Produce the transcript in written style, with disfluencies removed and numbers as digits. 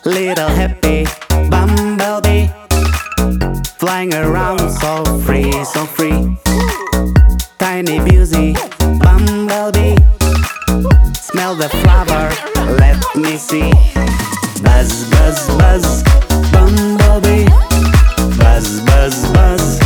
Little happy bumblebee, flying around so free, so free. Tiny beauty bumblebee, smell the flower, let me see. Buzz, buzz, buzz, bumblebee. Buzz, buzz, buzz,